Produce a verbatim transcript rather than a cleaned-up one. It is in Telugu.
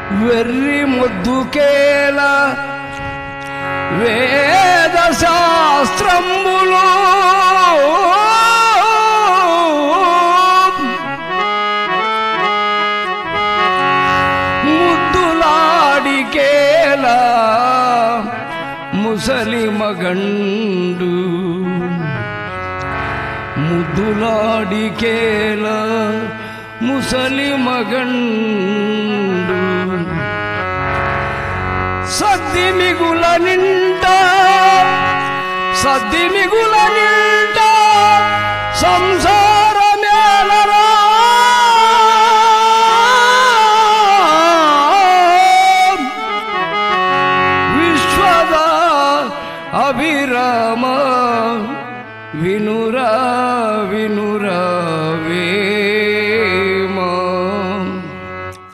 వెర్రి ముద్దుకేల వేద శాస్త్రములు ముద్దులాడికేల ముసలి మగండు ముద్దులాడికేల ముసలి మగండు సద్ది మిగుల నిండా సద్ది మిగుల నిండా సంసార